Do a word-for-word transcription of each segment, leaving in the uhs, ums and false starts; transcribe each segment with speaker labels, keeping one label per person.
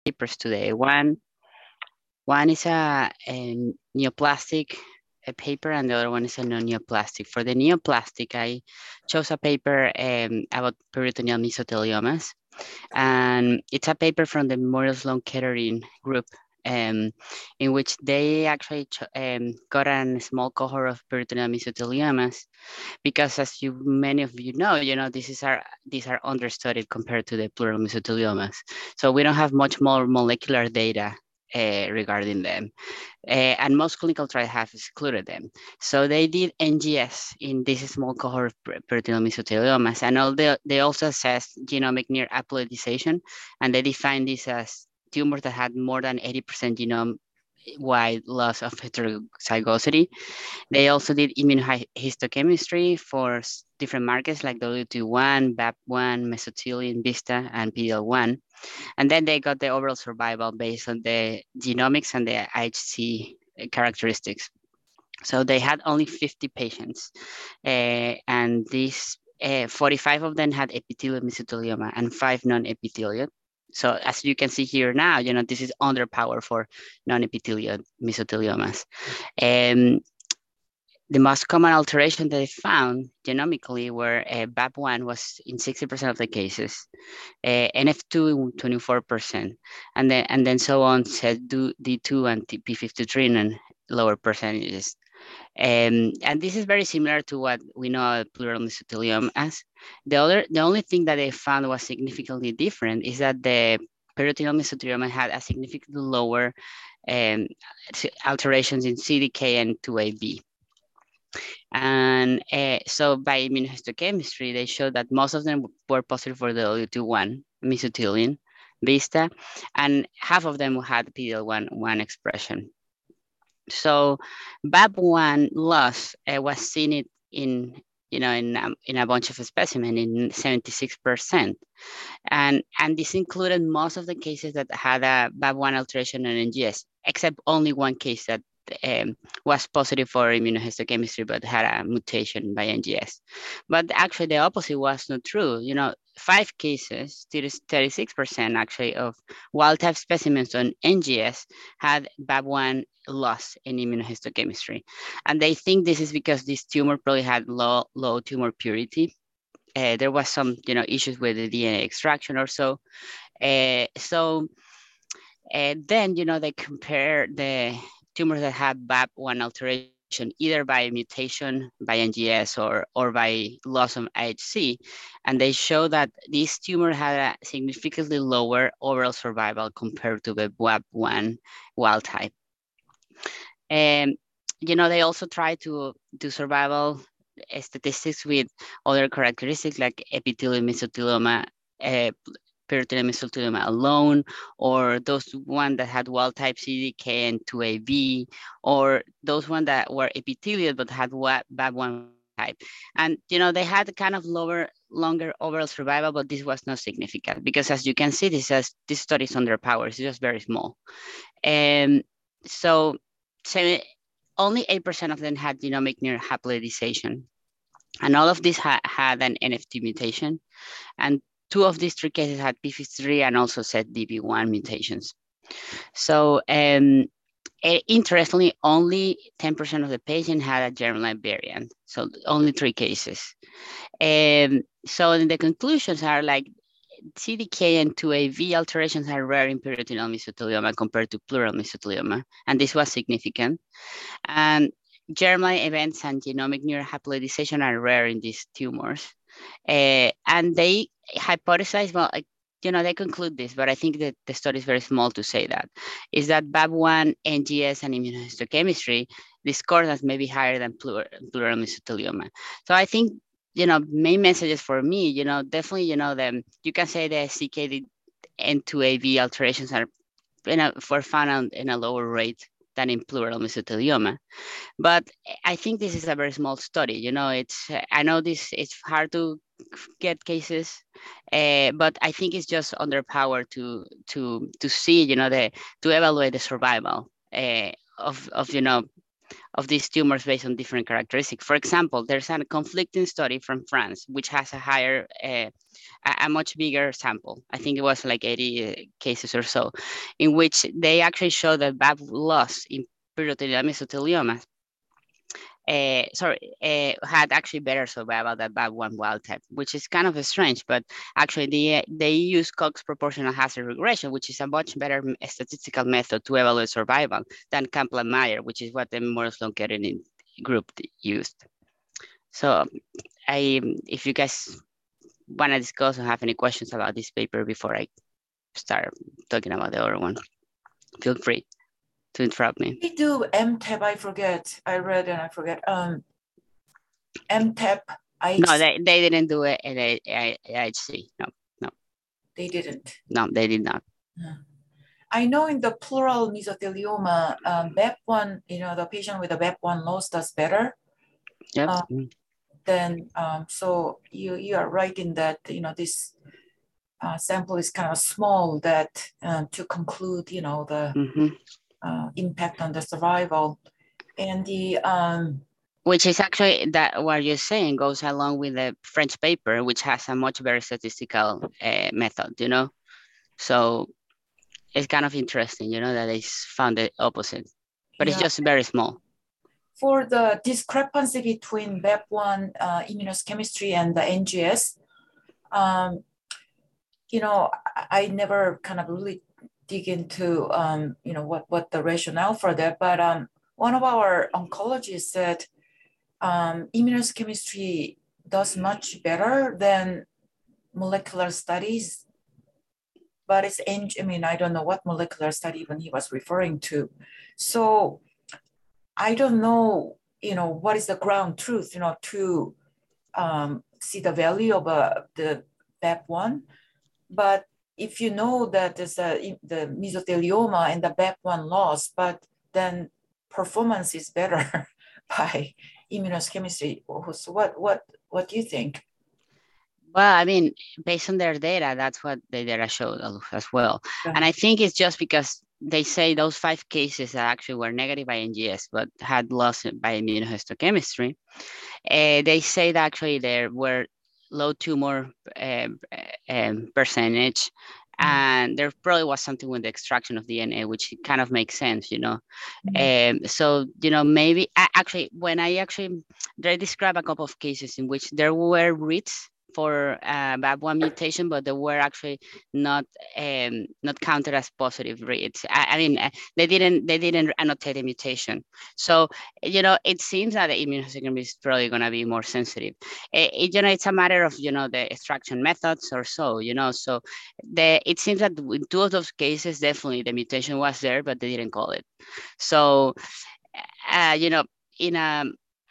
Speaker 1: papers today. One one is a, a neoplastic a paper, and the other one is a non-neoplastic. For the neoplastic, I chose a paper um, about peritoneal mesotheliomas, and it's a paper from the Memorial Sloan Kettering group, um, in which they actually ch- um, got a small cohort of peritoneal mesotheliomas, because as you many of you know, you know this is our these are understudied compared to the pleural mesotheliomas, so we don't have much more molecular data uh, regarding them, uh, and most clinical trials have excluded them. So they did N G S in this small cohort of peritoneal mesotheliomas, and all the, they also assessed genomic near haploidization, and they defined this as tumors that had more than eighty percent genome wide loss of heterozygosity. They also did immunohistochemistry for different markers like W T one, B A P one, mesothelin, VISTA, and P D L one. And then they got the overall survival based on the genomics and the I H C characteristics. So they had only fifty patients, uh, and these uh, forty-five of them had epithelial mesothelioma and five non-epithelial. So as you can see here now, you know, this is underpowered for non-epithelial mesotheliomas. Um, the most common alteration that they found genomically were uh, B A P one was in sixty percent of the cases, uh, N F two in twenty-four percent, and then and then so on, said D two and P fifty-three in lower percentages. Um, and this is very similar to what we know of pleural mesothelioma as. The other, the only thing that they found was significantly different is that the peritoneal mesothelioma had a significantly lower um, alterations in C D K and two A B. And uh, so by immunohistochemistry, they showed that most of them were positive for the W T one, mesothelin, VISTA, and half of them had P D L one one expression. So B A P one loss uh, was seen it in you know in um, in a bunch of specimens in seventy-six percent, and and this included most of the cases that had a B A P one alteration in N G S, except only one case that um, was positive for immunohistochemistry but had a mutation by N G S. But actually, the opposite was not true. You know, five cases, thirty-six percent actually of wild type specimens on N G S had B A P one loss in immunohistochemistry, and they think this is because this tumor probably had low low tumor purity. Uh, there was some you know issues with the D N A extraction or so. Uh, so and then you know they compare the tumors that have B A P one alteration either by mutation by N G S or or by loss of I H C, and they show that this tumor had a significantly lower overall survival compared to the B A P one wild type. And you know they also try to do survival statistics with other characteristics like epithelial mesothelioma, uh, peritoneal mesothelioma alone, or those one that had wild type C D K and two A B, or those one that were epithelial but had B A P one wild type. And you know they had kind of lower, longer overall survival, but this was not significant because as you can see, this is this study is underpowered. It's just very small. And so, so only eight percent of them had genomic near haploidization, and all of these ha- had an N F T mutation, and two of these three cases had P fifty-three and also Z D B one mutations. So, um, interestingly, only ten percent of the patients had a germline variant, so only three cases. Um, so, the conclusions are like C D K and two A V alterations are rare in peritoneal mesothelioma compared to pleural mesothelioma, and this was significant. And germline events and genomic neurohaploidization are rare in these tumors. Uh, and they hypothesize, well, like, you know, they conclude this, but I think that the study is very small to say that, is that B A P one, N G S, and immunohistochemistry discordance may be higher than pleural, pleural mesothelioma. So I think, you know, main messages for me, you know, definitely, you know, the, you can say the C K D N two A V alterations are, you know, for found in a lower rate than in pleural mesothelioma. But I think this is a very small study. You know, it's I know this it's hard to get cases, uh, but I think it's just underpowered to to to see you know the to evaluate the survival uh, of of you know of these tumors based on different characteristics. For example, there's a conflicting study from France, which has a higher, uh, a, a much bigger sample. I think it was like eighty cases or so, in which they actually show that B A P loss in peritoneal mesothelioma uh, sorry, uh, had actually better survival than B A P one wild type, which is kind of strange, but actually they, they use Cox proportional hazard regression, which is a much better statistical method to evaluate survival than Kaplan-Meier, which is what the Memorial Sloan Kettering group used. So I, if you guys want to discuss or have any questions about this paper before I start talking about the other one, feel free to interrupt me.
Speaker 2: We do M TAP, I forget. I read and I forget. Um, M TAP, I H C.
Speaker 1: No, they, they didn't do it at I H C. No, no.
Speaker 2: They didn't.
Speaker 1: No, they did not.
Speaker 2: Yeah. I know in the pleural mesothelioma, um, B A P one, you know, the patient with a B A P one loss does better.
Speaker 1: Yep.
Speaker 2: Um, then, um, so you you are right in that, you know, this uh, sample is kind of small that um, to conclude, you know, the
Speaker 1: mm-hmm.
Speaker 2: uh, impact on the survival. And the um,
Speaker 1: which is actually that what you're saying goes along with the French paper, which has a much better statistical uh, method, you know. So it's kind of interesting, you know, that they found the opposite, but yeah. It's just very small.
Speaker 2: For the discrepancy between B A P one uh, immunohistochemistry and the N G S, um, you know, I, I never kind of really dig into, um, you know, what, what the rationale for that, but um, one of our oncologists said um, immunohistochemistry does much better than molecular studies, but it's, I mean, I don't know what molecular study even he was referring to. So I don't know, you know, what is the ground truth, you know, to um, see the value of uh, the B A P one. But if you know that there's a, the mesothelioma and the B A P one loss, but then performance is better by immunohistochemistry. So what, what, what do you think?
Speaker 1: Well, I mean, based on their data, that's what the data showed as well. Yeah. And I think it's just because they say those five cases that actually were negative by N G S, but had loss by immunohistochemistry. Uh, they say that actually there were low tumor uh, um, percentage, and there probably was something with the extraction of D N A, which kind of makes sense, you know. Mm-hmm. Um, so, you know, maybe I, actually, when I actually, they describe a couple of cases in which there were reads for uh, B A P one mutation, but they were actually not um, not counted as positive reads. I, I mean, they didn't they didn't annotate a mutation. So, you know, it seems that the immunohistochemistry is probably going to be more sensitive. It, it, you know, it's a matter of, you know, the extraction methods or so, you know. So the it seems that in two of those cases, definitely the mutation was there, but they didn't call it. So, uh, you know, in a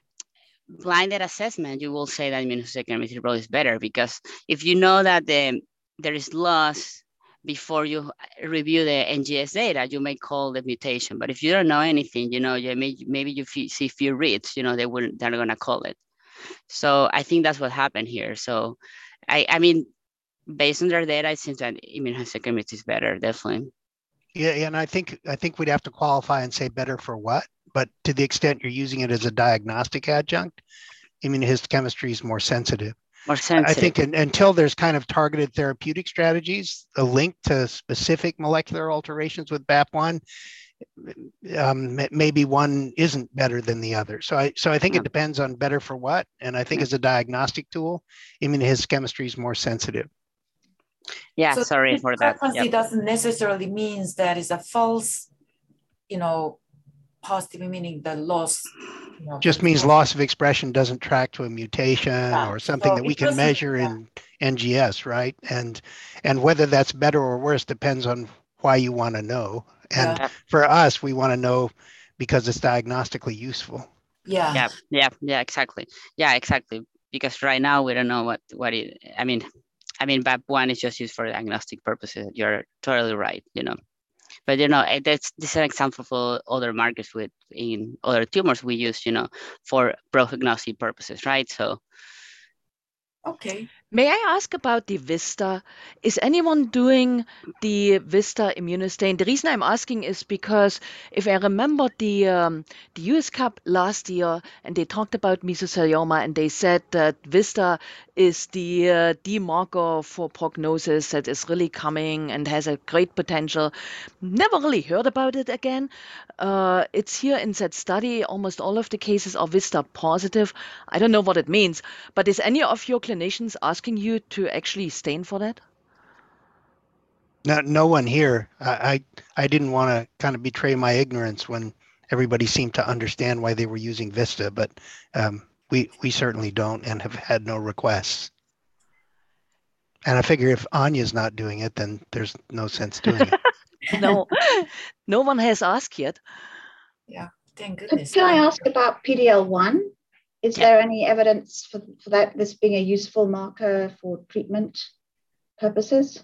Speaker 1: blinded assessment, you will say that immunohistochemistry probably is better, because if you know that the, there is loss before you review the N G S data, you may call the mutation. But if you don't know anything, you know, you may, maybe you see few reads, you know, they wouldn't, they're not gonna call it. So I think that's what happened here. So I, I mean, based on their data, it seems that immunohistochemistry is better, definitely.
Speaker 3: Yeah, and I think I think we'd have to qualify and say better for what, but to the extent you're using it as a diagnostic adjunct, immunohistochemistry is more sensitive.
Speaker 1: More sensitive.
Speaker 3: I think in, until there's kind of targeted therapeutic strategies, a link to specific molecular alterations with B A P one, um, maybe one isn't better than the other. So I so I think yeah. it depends on better for what, and I think yeah. as a diagnostic tool, immunohistochemistry is more sensitive.
Speaker 1: Yeah,
Speaker 2: so
Speaker 1: sorry for that.
Speaker 2: Discrepancy yep. doesn't necessarily means that is a false, you know, positive, meaning the loss. You know,
Speaker 3: just means loss of expression doesn't track to a mutation yeah. or something so that we can measure yeah. in N G S, right? And and whether that's better or worse depends on why you want to know. And yeah. for us, we want to know because it's diagnostically useful.
Speaker 2: Yeah.
Speaker 1: Yeah. Yeah. Yeah. Exactly. Yeah. Exactly. Because right now we don't know what what it. I mean. I mean, B A P one is just used for diagnostic purposes. You're totally right, you know. But, you know, that's this is an example for other markers with in other tumors we use, you know, for prognostic purposes, right? So.
Speaker 2: Okay.
Speaker 4: May I ask about the VISTA? Is anyone doing the VISTA immunostain? The reason I'm asking is because if I remember the um, the U S Cup last year, and they talked about mesothelioma, and they said that VISTA is the uh, the marker for prognosis that is really coming and has a great potential. Never really heard about it again. Uh, it's here in that study. Almost all of the cases are VISTA positive. I don't know what it means, but is any of your clinicians asking you to actually stain for that?
Speaker 3: No, no one here. I, I, I didn't want to kind of betray my ignorance when everybody seemed to understand why they were using Vista, but um, we we certainly don't and have had no requests. And I figure if Anya's not doing it, then there's no sense doing it.
Speaker 4: No, no one has asked yet.
Speaker 2: Yeah, thank
Speaker 5: Can,
Speaker 2: goodness.
Speaker 5: can I
Speaker 2: Um,
Speaker 5: ask about P D L one? Is
Speaker 1: Yeah.
Speaker 5: there any evidence for, for that, this being a useful marker for treatment purposes?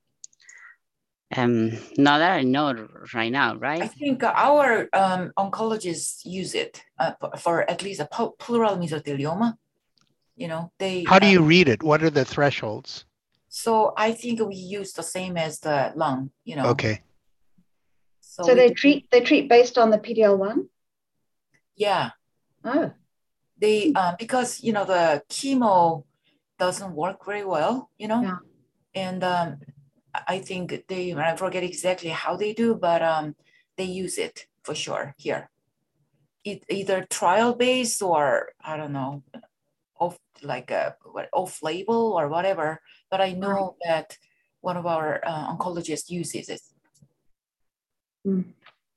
Speaker 1: Um, not that I know right now,
Speaker 2: I
Speaker 1: right?
Speaker 2: think our um, oncologists use it uh, for, for at least a pu- pleural mesothelioma. You know, they.
Speaker 3: How do
Speaker 2: uh,
Speaker 3: you read it? What are the thresholds?
Speaker 2: So I think we use the same as the lung. You know.
Speaker 3: Okay.
Speaker 2: So,
Speaker 5: So
Speaker 2: we
Speaker 5: they
Speaker 2: do-
Speaker 5: treat they treat based on the P D L one?
Speaker 2: Yeah,
Speaker 5: Oh,
Speaker 2: they uh, because you know the chemo doesn't work very well. You know,
Speaker 5: Yeah.
Speaker 2: and um, I think they I forget exactly how they do, but um, they use it for sure here. It, either trial based or I don't know, off like a what off label or whatever. But I know that one of our uh, oncologists uses it.
Speaker 5: Mm.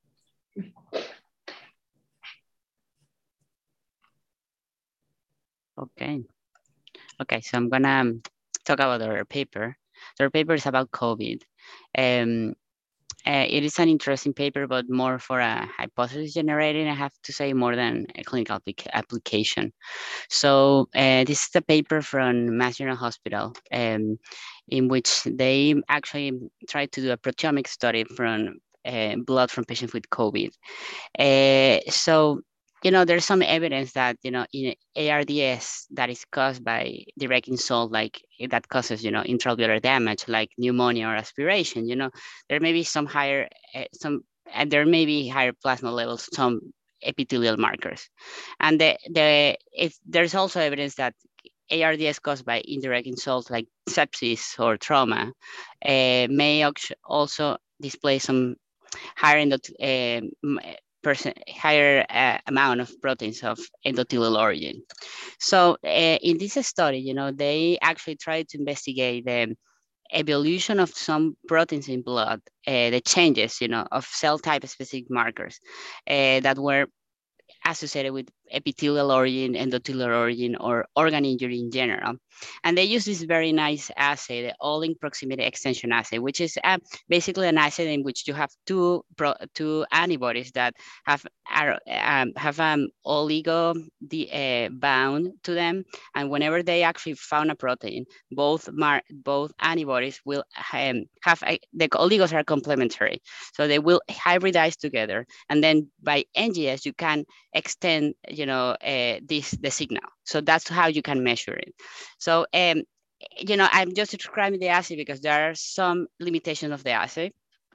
Speaker 1: Okay. Okay, so I'm gonna um, talk about our paper. So our paper is about COVID. Um, uh, it is an interesting paper, but more for a hypothesis generating, I have to say, more than a clinical applica- application. So uh, this is a paper from Mass General Hospital, um, in which they actually tried to do a proteomic study from uh, blood from patients with COVID. Uh, so, you know, there's some evidence that, you know, in A R D S that is caused by direct insult, like that causes, you know, intraalveolar damage, like pneumonia or aspiration, you know, there may be some higher, uh, some, and there may be higher plasma levels, some epithelial markers. And the, the it's, there's also evidence that A R D S caused by indirect insult, like sepsis or trauma, uh, may also display some higher endot- um, percent, higher uh, amount of proteins of endothelial origin. So uh, in this study, you know, they actually tried to investigate the evolution of some proteins in blood, uh, the changes, you know, of cell type specific markers uh, that were associated with epithelial origin, endothelial origin, or organ injury in general. And they use this very nice assay, the all-in proximity extension assay, which is uh, basically an assay in which you have two pro, two antibodies that have are, um, have um, oligo the, uh, bound to them, and whenever they actually found a protein, both mar both antibodies will um, have a, the oligos are complementary, so they will hybridize together, and then by N G S you can extend, you know, uh, this the signal. So that's how you can measure it. So, um, you know, I'm just describing the assay because there are some limitations of the assay.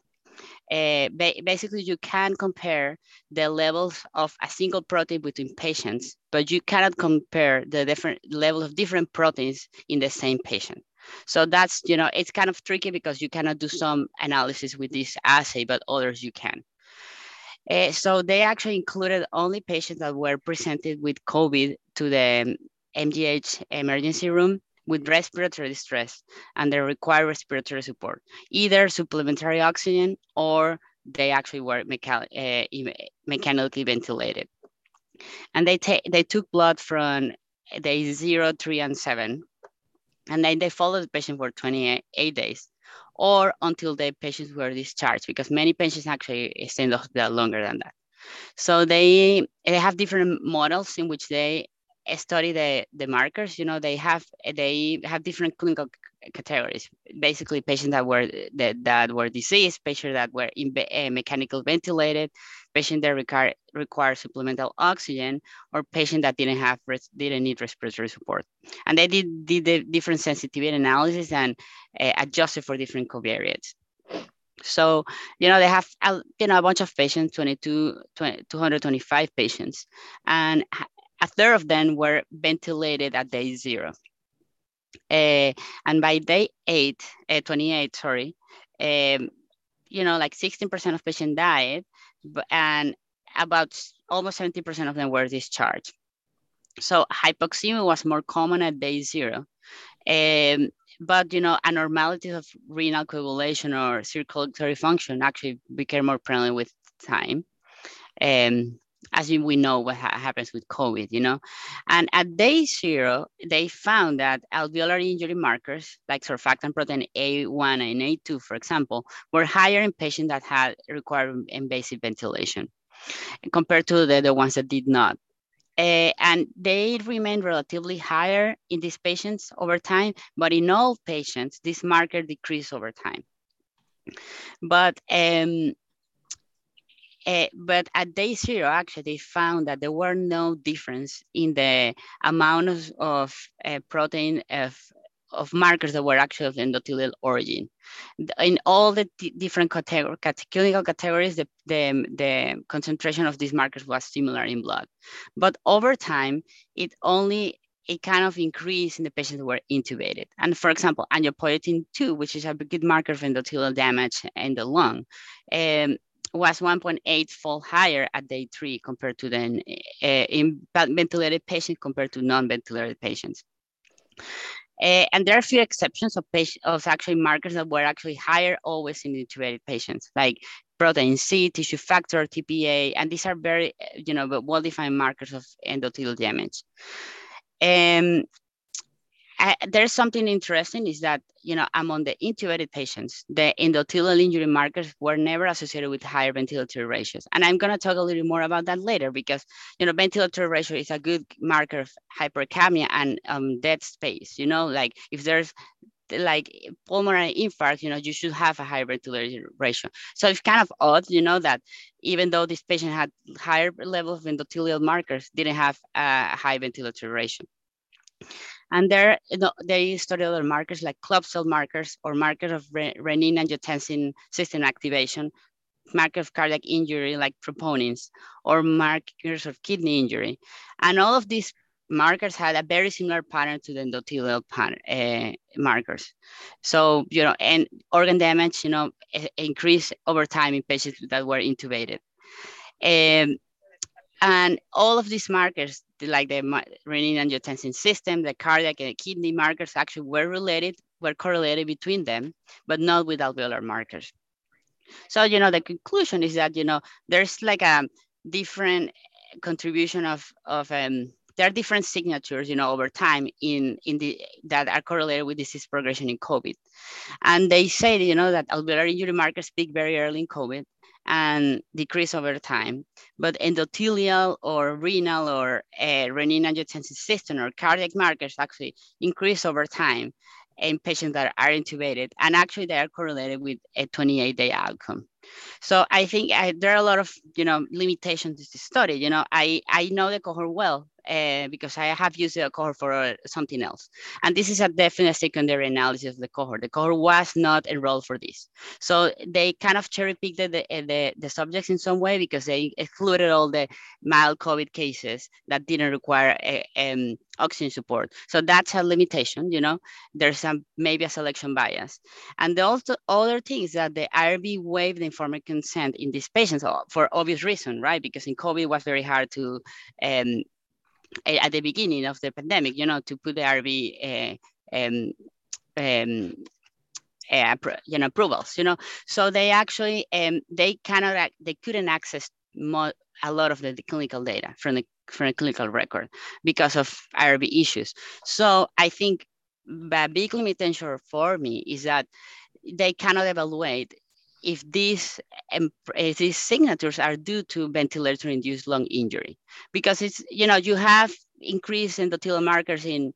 Speaker 1: Uh, ba basically, you can compare the levels of a single protein between patients, but you cannot compare the different level of different proteins in the same patient. So that's, you know, it's kind of tricky because you cannot do some analysis with this assay, but others you can. Uh, so they actually included only patients that were presented with COVID to the M G H emergency room with respiratory distress and they require respiratory support, either supplementary oxygen or they actually were mecha uh, mechanically ventilated. And they, they took blood from day zero, three, and seven. And then they followed the patient for twenty-eight days or until the patients were discharged because many patients actually stay in the hospital longer than that. So they they have different models in which they study the the markers. You know, they have they have different clinical categories. Basically, patients that were that, that were diseased, patients that were in, uh, mechanical ventilated, patients that require require supplemental oxygen, or patients that didn't have didn't need respiratory support. And they did, did the different sensitivity analysis and uh, adjusted for different covariates. So, you know, they have, you know, a bunch of patients, twenty-two, twenty, two hundred twenty-five patients, and a third of them were ventilated at day zero. Uh, and by day eight, uh, twenty-eight, sorry, um, you know, like sixteen percent of patients died, but, and about almost seventy percent of them were discharged. So hypoxemia was more common at day zero. Um, but, you know, abnormalities of renal coagulation or circulatory function actually became more prevalent with time. Um, as we know what ha happens with COVID, you know. And at day zero, they found that alveolar injury markers like surfactant protein A one and A two, for example, were higher in patients that had required invasive ventilation compared to the, the ones that did not. Uh, and they remain relatively higher in these patients over time, but in all patients, this marker decreased over time. But um, Uh, but at day zero, actually, they found that there were no difference in the amount of, of uh, protein of, of markers that were actually of endothelial origin. In all the different category, clinical categories, the, the, the concentration of these markers was similar in blood. But over time, it only it kind of increased in the patients who were intubated. And for example, angiopoietin two, which is a good marker of endothelial damage in the lung, um, was one point eight fold higher at day three compared to then uh, in ventilated patients compared to non-ventilated patients. Uh, and there are a few exceptions of, patient, of actually markers that were actually higher always in intubated patients, like protein C, tissue factor, T P A, and these are very, you know, well-defined markers of endothelial damage. Um, I, there's something interesting is that, you know, among the intubated patients, the endothelial injury markers were never associated with higher ventilatory ratios. And I'm going to talk a little more about that later because, you know, ventilatory ratio is a good marker of hypercapnia and um, dead space. You know, like if there's like pulmonary infarct, you know, you should have a higher ventilatory ratio. So it's kind of odd, you know, that even though this patient had higher level of endothelial markers, didn't have a high ventilatory ratio. And there, you know, they study other markers like club cell markers or markers of re renin-angiotensin system activation, markers of cardiac injury like troponins, or markers of kidney injury. And all of these markers had a very similar pattern to the endothelial pattern, uh, markers. So, you know, and organ damage, you know, increased over time in patients that were intubated. Um, And all of these markers, like the renin-angiotensin system, the cardiac and the kidney markers actually were related, were correlated between them, but not with alveolar markers. So, you know, the conclusion is that, you know, there's like a different contribution of, of um, there are different signatures, you know, over time in, in the, that are correlated with disease progression in COVID. And they say, you know, that alveolar injury markers peak very early in COVID and decrease over time. But endothelial or renal or uh, renin-angiotensin system or cardiac markers actually increase over time in patients that are intubated. And actually they are correlated with a twenty-eight day outcome. So I think I, there are a lot of, you know, limitations to this study. You know, I, I know the cohort well uh, because I have used the cohort for uh, something else. And this is a definite secondary analysis of the cohort. The cohort was not enrolled for this. So they kind of cherry picked the, the, the, the subjects in some way because they excluded all the mild COVID cases that didn't require a, um, oxygen support. So that's a limitation, you know, there's some, maybe a selection bias. And the also other thing is that the I R B waived the informed consent in these patients for obvious reason, right? Because in COVID it was very hard to, um, at the beginning of the pandemic, you know, to put the I R B uh, um, um, uh, you know, approvals, you know. So they actually, um, they cannot, they couldn't access more, a lot of the, the clinical data from the, from the clinical record because of I R B issues. So I think a big limitation for me is that they cannot evaluate if these, um, if these signatures are due to ventilator-induced lung injury. Because it's, you know, you have increased endothelial markers in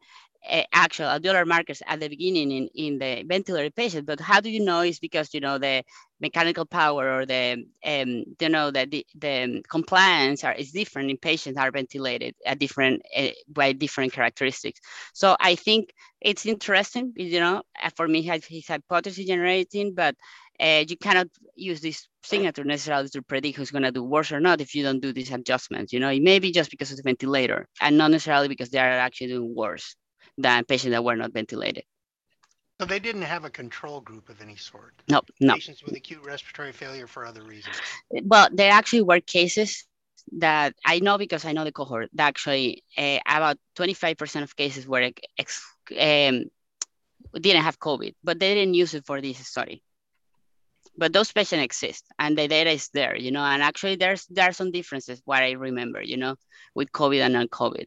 Speaker 1: uh, actual alveolar markers at the beginning in, in the ventilated patient, but how do you know? Is because, you know, the mechanical power or the, um, you know, that the, the compliance are, is different in patients are ventilated at different, uh, by different characteristics. So I think it's interesting, you know, for me, he's hypothesis generating, but uh, you cannot use this signature necessarily to predict who's going to do worse or not if you don't do these adjustments. You know, it may be just because of the ventilator and not necessarily because they are actually doing worse than patients that were not ventilated.
Speaker 3: So they didn't have a control group of any sort?
Speaker 1: No, no.
Speaker 3: Patients with acute respiratory failure for other reasons?
Speaker 1: Well, there actually were cases that I know, because I know the cohort, that actually uh, about twenty-five percent of cases were ex um, didn't have COVID, but they didn't use it for this study. But those patients exist and the data is there, you know, and actually there's there are some differences, what I remember, you know, with COVID and non-COVID.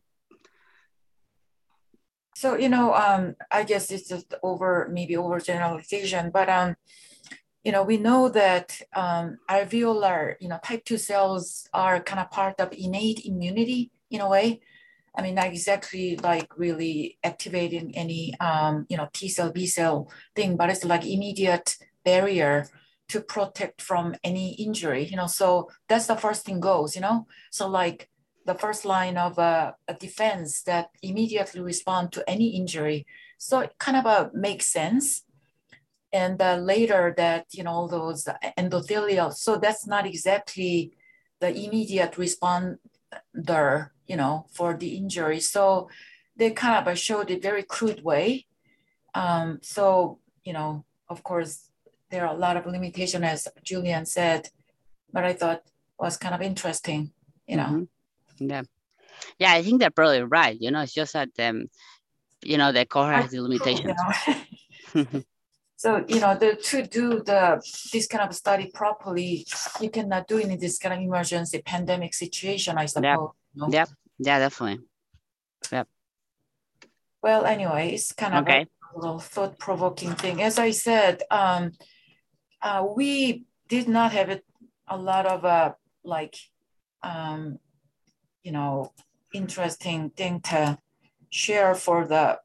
Speaker 2: So, you know, um, I guess it's just over, maybe overgeneralization, but, um, you know, we know that um, alveolar, you know, type two cells are kind of part of innate immunity in a way. I mean, not exactly like really activating any, um, you know, T cell, B cell thing, but it's like immediate barrier to protect from any injury, you know, so that's the first thing goes, you know, so like the first line of uh, a defense that immediately respond to any injury. So it kind of uh, makes sense. And uh, later that, you know, those endothelial, so that's not exactly the immediate responder, you know, for the injury. So they kind of showed a very crude way. Um, so, you know, of course, there are a lot of limitations, as Julian said, but I thought was kind of interesting, you know.
Speaker 1: Mm-hmm. Yeah. Yeah, I think they're probably right. You know, it's just that, um, you know, the cohort has the limitations.
Speaker 2: You know? So, you know, the, to do the this kind of study properly, you cannot do it in this kind of emergency pandemic situation, I suppose.
Speaker 1: Yep.
Speaker 2: You know?
Speaker 1: Yep. Yeah, definitely. Yep.
Speaker 2: Well, anyway, it's kind of
Speaker 1: okay.
Speaker 2: a little thought-provoking thing. As I said, um, uh, we did not have it, a lot of uh, like, um, you know, interesting thing to share for the,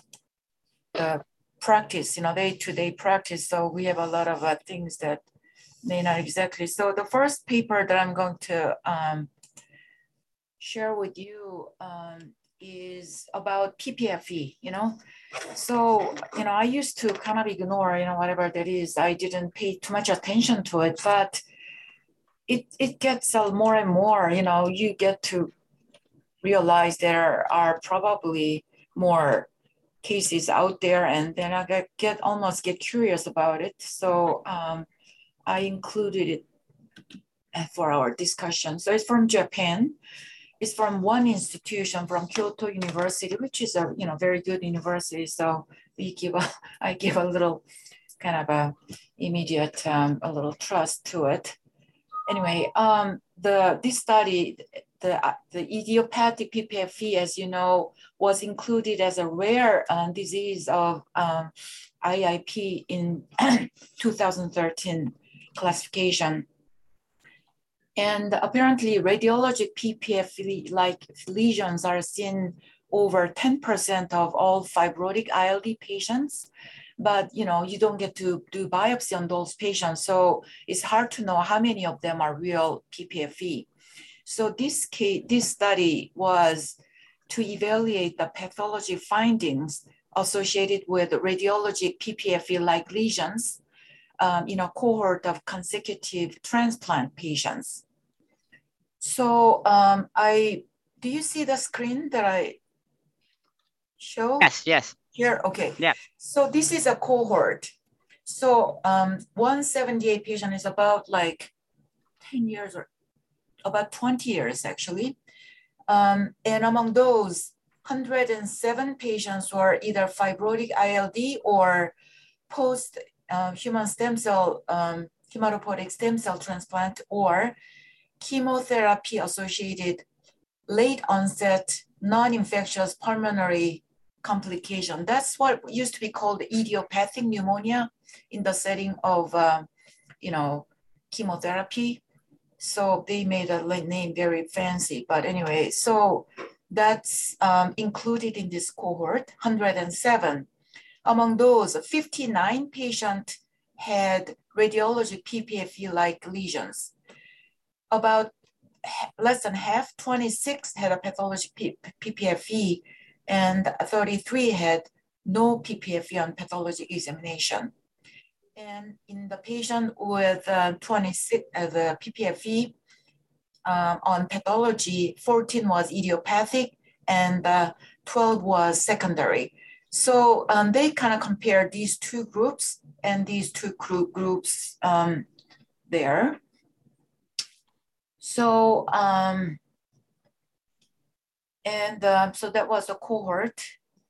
Speaker 2: the practice, you know, day-to-day practice. So we have a lot of uh, things that may not exactly. So the first paper that I'm going to um, share with you um, is about P P F E, you know. So, you know, I used to kind of ignore, you know, whatever that is. I didn't pay too much attention to it, but it, it gets uh, more and more, you know, you get to realize there are probably more cases out there, and then I get, get almost get curious about it. So um, I included it for our discussion. So it's from Japan. It's from one institution, from Kyoto University, which is a, you know, very good university. So we give a, I give a little kind of a immediate, um, a little trust to it. Anyway, um, the this study, the, uh, the idiopathic P P F E, as you know, was included as a rare uh, disease of um, I I P in two thousand thirteen classification. And apparently radiologic P P F-like lesions are seen over ten percent of all fibrotic I L D patients. But, you know, you don't get to do biopsy on those patients. So it's hard to know how many of them are real P P F E. So this, case, this study was to evaluate the pathology findings associated with radiologic P P F E-like lesions um, in a cohort of consecutive transplant patients. So um, I, do you see the screen that I show?
Speaker 1: Yes, yes.
Speaker 2: Here, okay.
Speaker 1: Yeah.
Speaker 2: So this is a cohort. So um, one seventy-eight patient is about like ten years or about twenty years actually. Um, and among those, one hundred seven patients were either fibrotic I L D or post uh, human stem cell, um, hematopoietic stem cell transplant, or chemotherapy associated late onset non-infectious pulmonary complication. That's what used to be called idiopathic pneumonia in the setting of, uh, you know, chemotherapy. So they made a name very fancy, but anyway, so that's um, included in this cohort, one hundred seven. Among those, fifty-nine patients had radiologic P P F E-like lesions. About less than half, twenty-six, had a pathologic P P F E, and thirty-three had no P P F E on pathologic examination. And in the patient with uh, twenty-six, uh, the P P F E um, on pathology, fourteen was idiopathic and uh, twelve was secondary. So um, they kind of compare these two groups and these two groups um, there. So, um, and uh, so that was a cohort.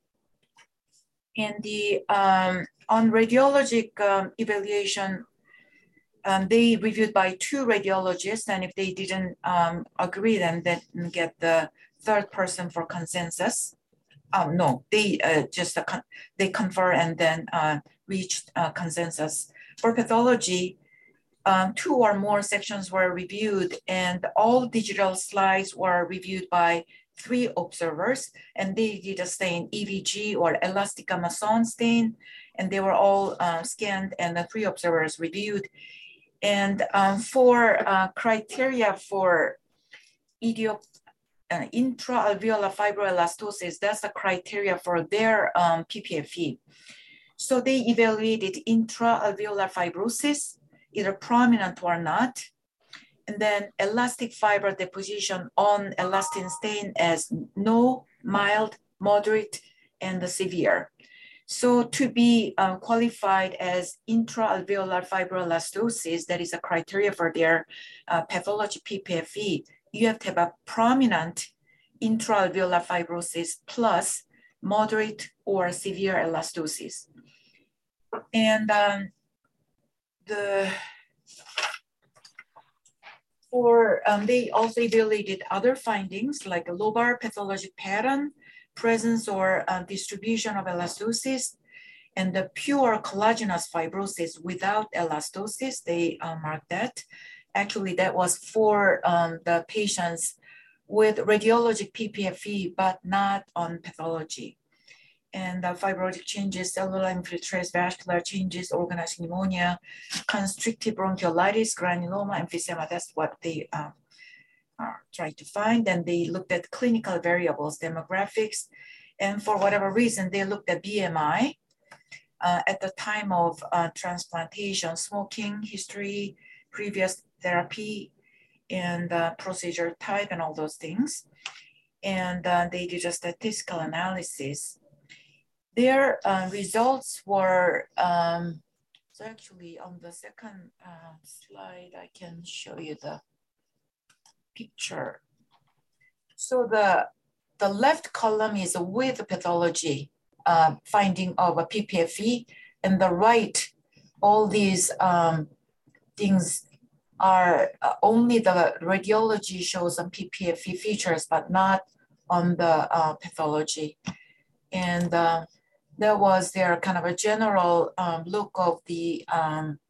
Speaker 2: And the, um, on radiologic um, evaluation, um, they reviewed by two radiologists, and if they didn't um, agree, then they get the third person for consensus. Um, no, they uh, just uh, con they confer and then uh, reach uh, consensus. For pathology, um, two or more sections were reviewed, and all digital slides were reviewed by three observers, and they did a stain E V G or elastic Mason stain, and they were all uh, scanned, and the three observers reviewed. And um, for uh, criteria for idiop Uh, intra-alveolar fibroelastosis, that's the criteria for their um, P P F E. So they evaluated intra-alveolar fibrosis, either prominent or not, and then elastic fiber deposition on elastin stain as no, mild, moderate, and severe. So to be uh, qualified as intra-alveolar fibroelastosis, that is a criteria for their uh, pathology P P F E, you have to have a prominent intra-alveolar fibrosis plus moderate or severe elastosis. And um, the, for, um, they also evaluated other findings like a lobar pathologic pattern, presence or uh, distribution of elastosis, and the pure collagenous fibrosis without elastosis, they uh, marked that. Actually, that was for um, the patients with radiologic P P F E, but not on pathology. And the fibrotic changes, cellular infiltrates, vascular changes, organized pneumonia, constrictive bronchiolitis, granuloma, emphysema, that's what they uh, are trying to find. And they looked at clinical variables, demographics, and for whatever reason, they looked at B M I uh, at the time of uh, transplantation, smoking history, previous therapy, and uh, procedure type and all those things. And uh, they did a statistical analysis. Their uh, results were, um, so actually on the second uh, slide, I can show you the picture. So the, the left column is with pathology uh, finding of a P P F E, and the right, all these um, things are uh, only the radiology shows some P P F E features, but not on the uh, pathology. And uh, there was their kind of a general um, look of the um,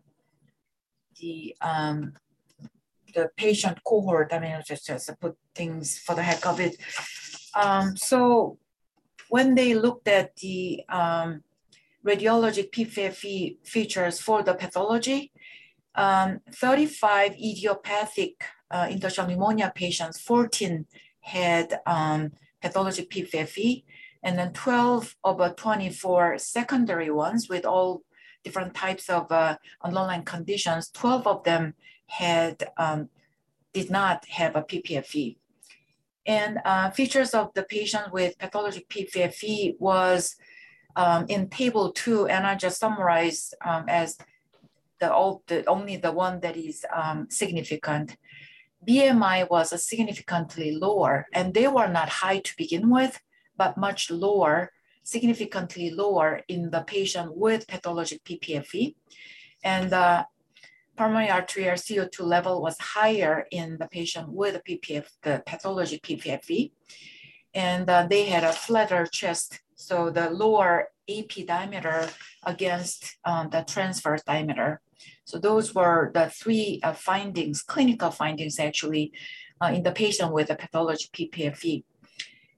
Speaker 2: the um, the patient cohort. I mean, just just put things for the heck of it. Um, so when they looked at the um, radiologic P P F E features for the pathology, Um, thirty-five idiopathic uh, interstitial pneumonia patients, fourteen had um, pathologic P P F E, and then twelve of the twenty-four secondary ones with all different types of uh, underlying conditions, twelve of them had um, did not have a P P F E. And uh, features of the patient with pathologic P P F E was um, in table two, and I just summarized um, as The, old, the only the one that is um, significant. B M I was a significantly lower, and they were not high to begin with, but much lower, significantly lower in the patient with pathologic P P F E. And uh, pulmonary arterial C O two level was higher in the patient with P P F, the pathologic P P F E. And uh, they had a flatter chest, so the lower A P diameter against um, the transverse diameter. So those were the three uh, findings, clinical findings actually, uh, in the patient with a pathology P P F E.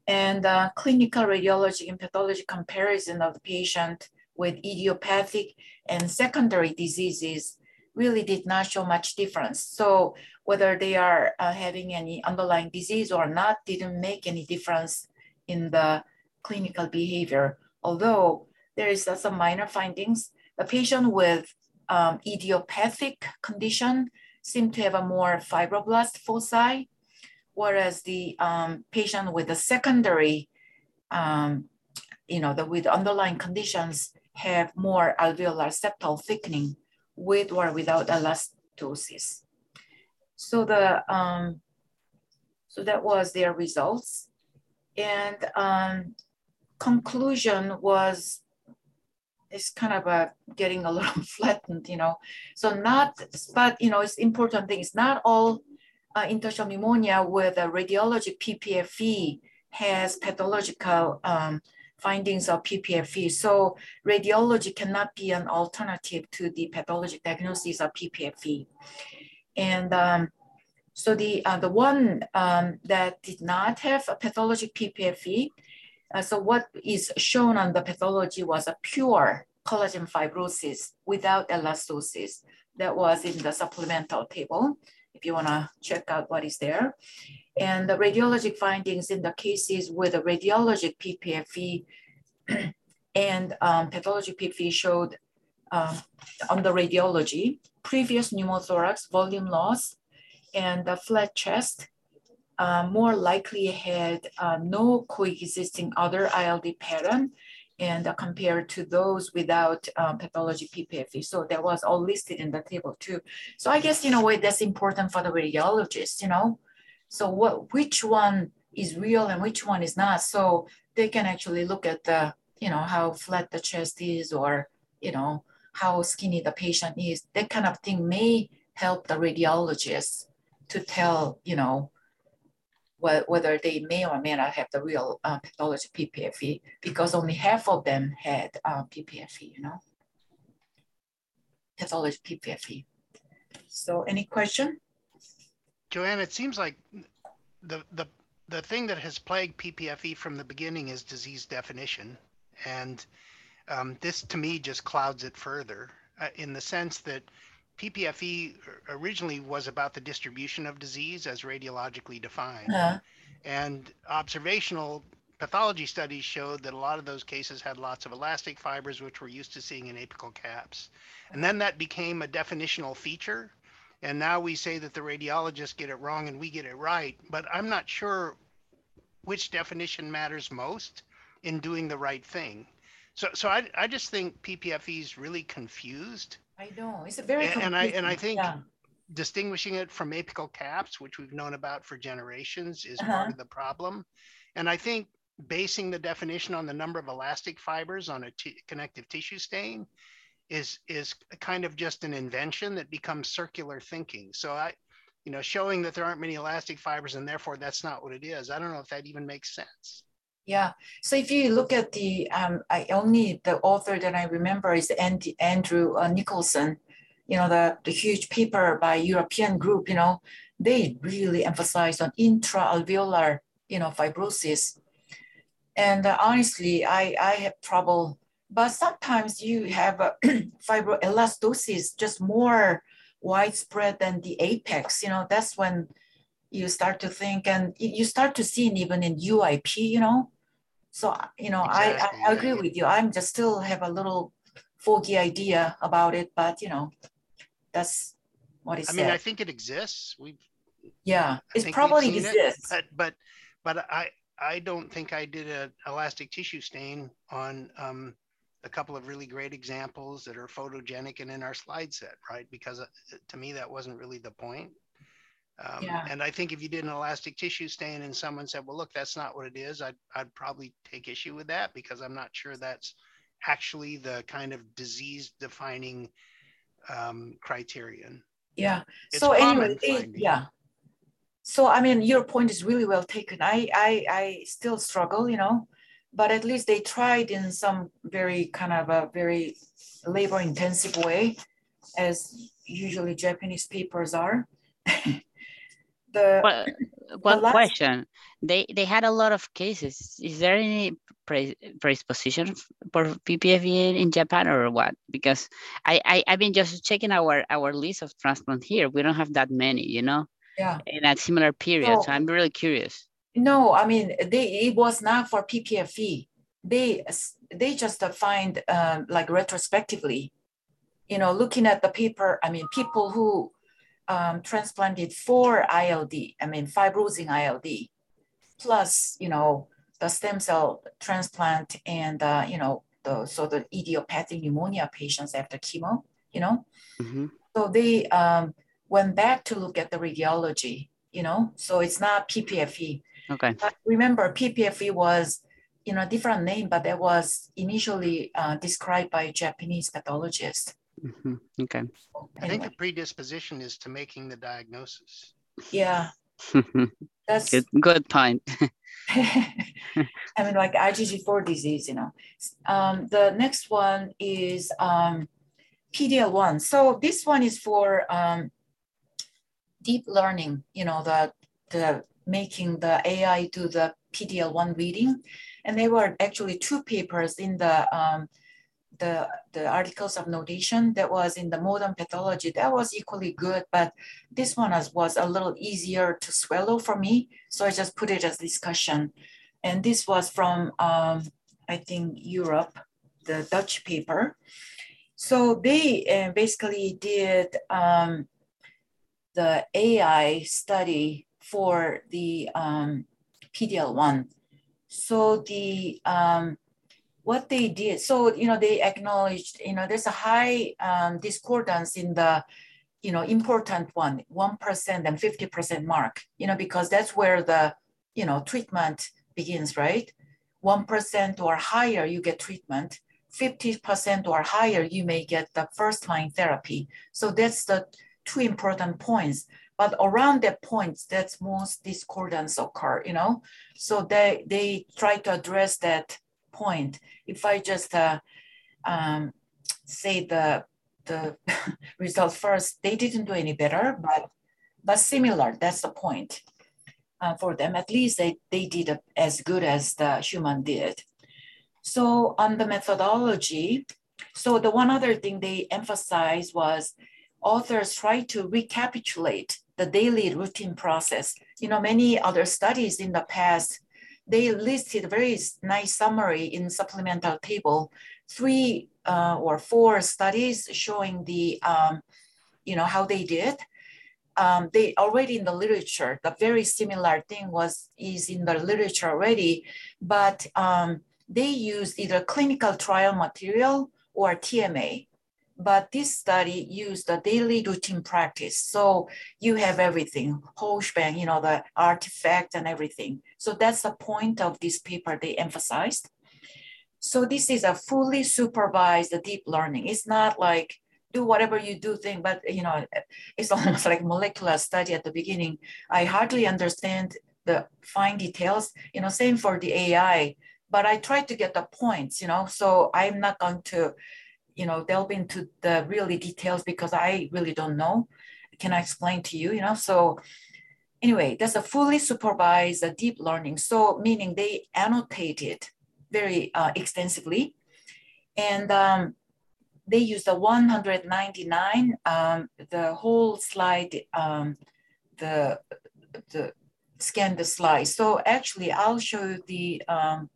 Speaker 2: And uh, clinical radiology and pathology comparison of the patient with idiopathic and secondary diseases really did not show much difference. So whether they are uh, having any underlying disease or not didn't make any difference in the clinical behavior. Although there is uh, some minor findings, the patient with um, idiopathic condition seemed to have a more fibroblast foci, whereas the um, patient with the secondary, um, you know, the with underlying conditions have more alveolar septal thickening with or without elastosis. So the um, so that was their results, and um, conclusion was it's kind of a getting a little flattened, you know. So not, but you know, it's important thing is not all uh, interstitial pneumonia with a radiologic P P F E has pathological um, findings of P P F E. So radiology cannot be an alternative to the pathologic diagnosis of P P F E. And um, so the uh, the one um, that did not have a pathologic P P F E, uh, so what is shown on the pathology was a pure collagen fibrosis without elastosis. That was in the supplemental table, if you wanna check out what is there. And the radiologic findings in the cases with a radiologic P P F E and um, pathologic P P F E showed uh, on the radiology, previous pneumothorax, volume loss, and the flat chest uh, more likely had uh, no coexisting other I L D pattern, and uh, compared to those without um, pathology P P F E. So that was all listed in the table too. So I guess in a way that's important for the radiologist, you know? So what, which one is real and which one is not? So they can actually look at the, you know, how flat the chest is, or, you know, how skinny the patient is. That kind of thing may help the radiologist to tell, you know, wh whether they may or may not have the real uh, pathology P P F E, because only half of them had uh, P P F E, you know, pathology P P F E. So any question?
Speaker 3: Joanne, it seems like the, the, the thing that has plagued P P F E from the beginning is disease definition. And um, this to me just clouds it further uh, in the sense that P P F E originally was about the distribution of disease as radiologically defined. Uh-huh. And observational pathology studies showed that a lot of those cases had lots of elastic fibers, which we're used to seeing in apical caps. And then that became a definitional feature. And now we say that the radiologists get it wrong and we get it right. But I'm not sure which definition matters most in doing the right thing. So, so I, I just think P P F E is really confused.
Speaker 2: I know, it's a very
Speaker 3: and, and I and I think
Speaker 2: yeah.
Speaker 3: distinguishing it from apical caps, which we've known about for generations, is
Speaker 2: Uh-huh.
Speaker 3: part of the problem. And I think basing the definition on the number of elastic fibers on a t connective tissue stain is is kind of just an invention that becomes circular thinking. So I, you know, showing that there aren't many elastic fibers and therefore that's not what it is. I don't know if that even makes sense.
Speaker 2: Yeah. So if you look at the, um, I only the author that I remember is Andy, Andrew uh, Nicholson. You know, the the huge paper by European group. You know, they really emphasize on intra-alveolar, you know, fibrosis. And uh, honestly, I I have trouble. But sometimes you have a fibroelastosis just more widespread than the apex. You know, that's when you start to think, and you start to see it even in U I P, you know. So, you know,
Speaker 3: Exactly,
Speaker 2: I, I
Speaker 3: yeah.
Speaker 2: agree with you. I'm just still have a little foggy idea about it, but, you know, that's what it
Speaker 3: I
Speaker 2: said.
Speaker 3: mean, I think it exists. We've
Speaker 2: yeah,
Speaker 3: I
Speaker 2: it
Speaker 3: think
Speaker 2: probably
Speaker 3: we've seen
Speaker 2: exists.
Speaker 3: it, but but but I I don't think I did an elastic tissue stain on um, a couple of really great examples that are photogenic and in our slide set, right? Because uh, to me that wasn't really the point. Um,
Speaker 2: yeah.
Speaker 3: And I think if you did an elastic tissue stain and someone said, well, look, that's not what it is, I'd, I'd probably take issue with that because I'm not sure that's actually the kind of disease defining um, criterion.
Speaker 2: Yeah.
Speaker 3: It's
Speaker 2: so
Speaker 3: common
Speaker 2: anyway,
Speaker 3: finding.
Speaker 2: yeah. So, I mean, your point is really well taken. I, I, I still struggle, you know, but at least they tried in some very kind of a very labor intensive way, as usually Japanese papers are. The,
Speaker 1: Well,
Speaker 2: the
Speaker 1: one
Speaker 2: last,
Speaker 1: question. They they had a lot of cases. Is there any pre predisposition for P P F E in, in Japan or what? Because I, I I've been just checking our our list of transplant here. We don't have that many, you know,
Speaker 2: yeah.
Speaker 1: in a similar period.
Speaker 2: So,
Speaker 1: So I'm really curious.
Speaker 2: no, I mean, they it was not for P P F E. They they just find um, like retrospectively, you know, looking at the paper. I mean, people who um, transplanted for I L D, I mean, fibrosing I L D, plus, you know, the stem cell transplant and, uh, you know, the so the idiopathic pneumonia patients after chemo, you know.
Speaker 1: Mm-hmm.
Speaker 2: So they um, went back to look at the radiology, you know, so it's not P P F E.
Speaker 1: Okay.
Speaker 2: But remember, P P F E was, you know, a different name, but that was initially uh, described by a Japanese pathologist.
Speaker 1: Mm-hmm. Okay.
Speaker 2: So,
Speaker 3: I think
Speaker 2: anyway,
Speaker 3: the predisposition is to making the diagnosis.
Speaker 2: yeah, that's
Speaker 1: good. Good point.
Speaker 2: I mean, like I G G four disease, you know. Um, the next one is um, P D L one. So this one is for um, deep learning, you know, the, the making the A I do the P D L one reading. And there were actually two papers in the, um, the, the articles of notation that was in the modern pathology. That was equally good, but this one was, was a little easier to swallow for me. So I just put it as discussion. And this was from, um, I think, Europe, the Dutch paper. So they uh, basically did um, the A I study for the um, P D L one. So the um, what they did, so you know they acknowledged, you know, there's a high um, discordance in the, you know, important one, one percent and fifty percent mark, you know, because that's where the, you know, treatment begins, right? one percent or higher, you get treatment. fifty percent or higher, you may get the first line therapy. So that's the two important points. But around that point, that's most discordance occur, you know? So they, they try to address that point. If I just uh, um, say the, the results first, they didn't do any better, but, but similar, that's the point. Uh, for them, at least they, they did as good as the human did. So on the methodology, so the one other thing they emphasized was authors try to recapitulate the daily routine process. You know, many other studies in the past, they listed a very nice summary in supplemental table, three uh, or four studies showing the, um, you know, how they did. Um, they already in the literature, the very similar thing was is in the literature already, but um, they used either clinical trial material or T M A. But this study used the daily routine practice. So you have everything, whole shebang, you know, the artifact and everything. So that's the point of this paper they emphasized. So this is a fully supervised deep learning. It's not like do whatever you do thing, but you know, it's almost like molecular study at the beginning. I hardly understand the fine details, you know, same for the A I, but I try to get the points, you know, so I'm not going to, you know, delve into the really details because I really don't know. Can I explain to you, you know? So anyway, that's a fully supervised uh, deep learning. So meaning they annotated very uh, extensively. And um, they use the one hundred ninety-nine, um, the whole slide, um, the, the scan the slide. So actually I'll show you the, um,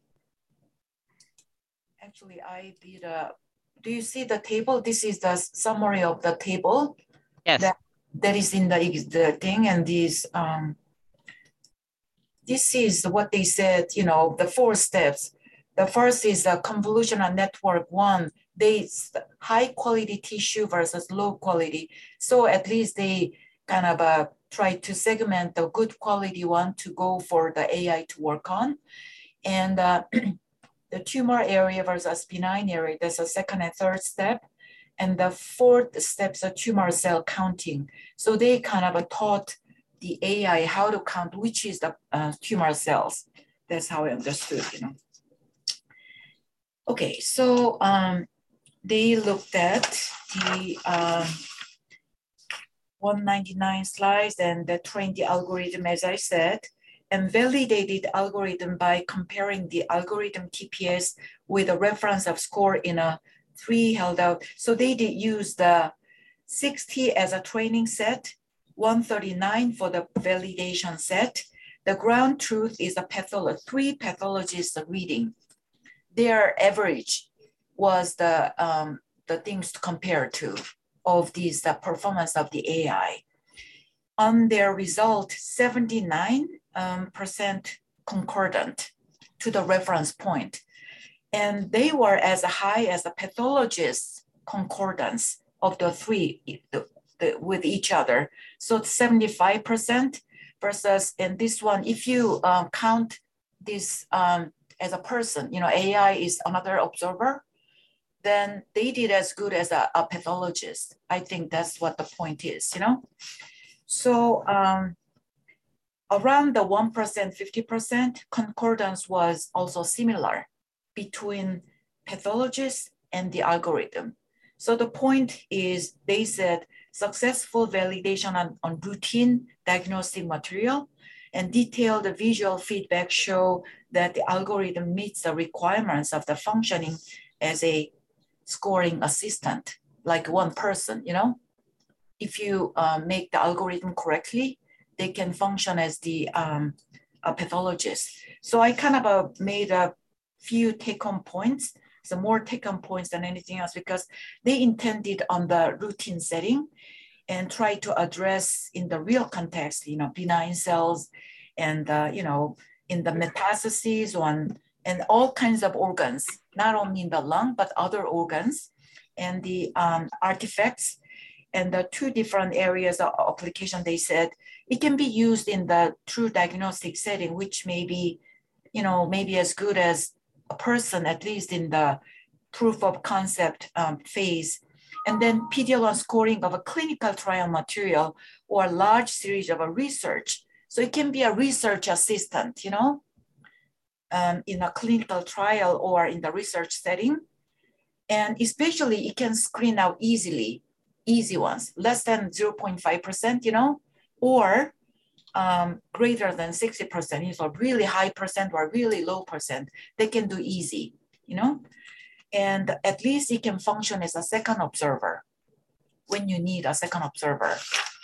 Speaker 2: actually I did a, do you see the table? This is the summary of the table.
Speaker 1: Yes.
Speaker 2: That, that is in the, the thing, and these, um, this is what they said, you know, the four steps. The first is a convolutional network one. They high quality tissue versus low quality. So at least they kind of uh, try to segment the good quality one to go for the A I to work on. And uh, the tumor area versus benign area, that's the second and third step. And the fourth step is a tumor cell counting. So they kind of uh, taught the A I how to count which is the uh, tumor cells. That's how I understood, you know. Okay, so um, they looked at the, um, one ninety-nine slides and the trained the algorithm, as I said, and validated algorithm by comparing the algorithm T P S with a reference of score in a three held out. So they did use the sixty as a training set, one thirty-nine for the validation set. The ground truth is a patholo- three pathologists reading. Their average was the, um, the things to compare to of these, the performance of the A I. On their result, seventy-nine percent um, concordant to the reference point. And they were as high as the pathologist's concordance of the three the, the, with each other. So seventy-five percent versus, and this one, if you um, count this um, as a person, you know, A I is another observer, then they did as good as a, a pathologist. I think that's what the point is, you know? So um, around the one percent, fifty percent concordance was also similar between pathologists and the algorithm. So the point is they said successful validation on, on routine diagnostic material and detailed visual feedback show that the algorithm meets the requirements of the functioning as a scoring assistant, like one person, you know? If you uh, make the algorithm correctly, they can function as the um, a pathologist. So I kind of uh, made a few take-home points, so more take-home points than anything else, because they intended on the routine setting and try to address in the real context, you know, benign cells and, uh, you know, in the metastases on, and all kinds of organs, not only in the lung, but other organs and the um, artifacts. And the two different areas of application, they said, it can be used in the true diagnostic setting, which may be, you know, maybe as good as a person, at least in the proof of concept um, phase. And then P D L one scoring of a clinical trial material or a large series of a research. So it can be a research assistant, you know, um, in a clinical trial or in the research setting. And especially it can screen out easily, easy ones, less than zero point five percent, you know, or um, greater than sixty percent, so really high percent or really low percent, they can do easy, you know, and at least it can function as a second observer when you need a second observer.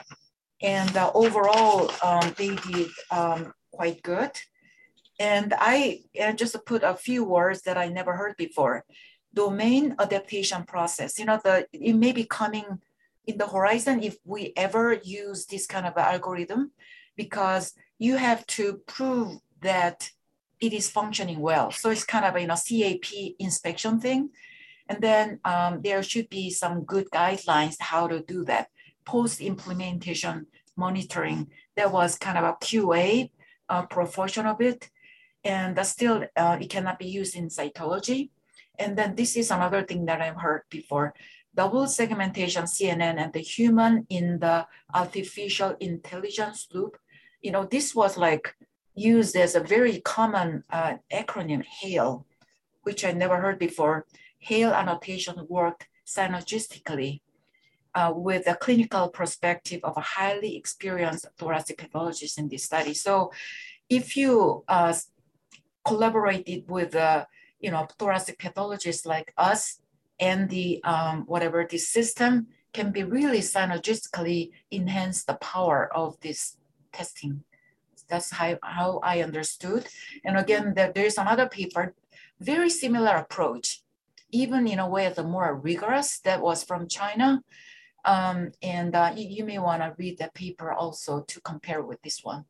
Speaker 2: And uh, overall, um, they did um, quite good. And I and just to put a few words that I never heard before, domain adaptation process, you know, the it may be coming in the horizon if we ever use this kind of algorithm, because you have to prove that it is functioning well. So it's kind of a, you know, C A P inspection thing. And then um, there should be some good guidelines how to do that. Post-implementation monitoring, there was kind of a Q A uh, portion of it. And uh, still, uh, it cannot be used in cytology. And then this is another thing that I've heard before. Double segmentation C N N and the human in the artificial intelligence loop. You know, this was like used as a very common uh, acronym, HAIL, which I never heard before. HAIL annotation worked synergistically uh, with a clinical perspective of a highly experienced thoracic pathologist in this study. So if you uh, collaborated with, uh, you know, thoracic pathologists like us, and the um, whatever this system can be really synergistically enhance the power of this testing. That's how, how I understood. And again, there, there's another paper, very similar approach, even in a way the more rigorous, that was from China. Um, and uh, you, you may wanna read that paper also to compare with this one.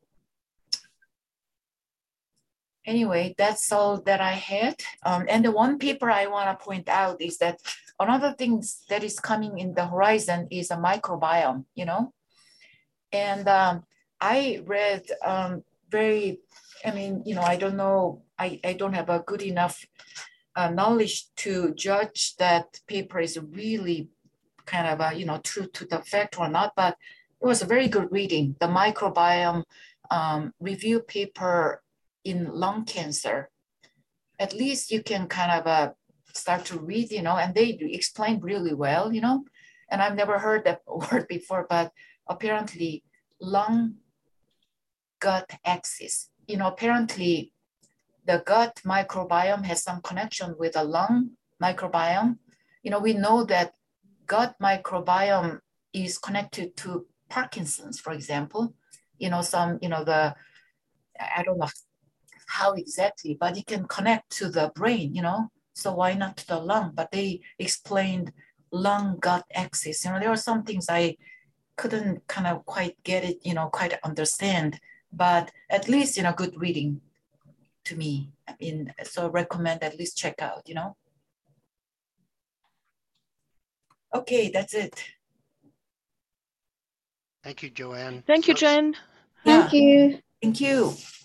Speaker 2: Anyway, that's all that I had. Um, and the one paper I want to point out is that another thing that is coming in the horizon is a microbiome, you know? And um, I read um, very, I mean, you know, I don't know, I, I don't have a good enough uh, knowledge to judge that paper is really kind of, a, you know, true to the fact or not, but it was a very good reading. The microbiome um, review paper in lung cancer, at least you can kind of uh, start to read, you know, and they explain really well, you know, and I've never heard that word before, but apparently lung gut axis. You know, apparently the gut microbiome has some connection with the lung microbiome. You know, we know that gut microbiome is connected to Parkinson's, for example. You know, some, you know, the, I don't know how exactly, but it can connect to the brain, you know, so why not to the lung? But they explained lung gut axis. You know, there are some things I couldn't kind of quite get it, you know, quite understand, but at least, you know, good reading to me. I mean, so recommend at least check out, you know. Okay, that's it.
Speaker 3: Thank you, Joanne.
Speaker 4: Thank you,
Speaker 3: So-
Speaker 4: Jen.
Speaker 2: Yeah.
Speaker 5: Thank you.
Speaker 2: Thank you.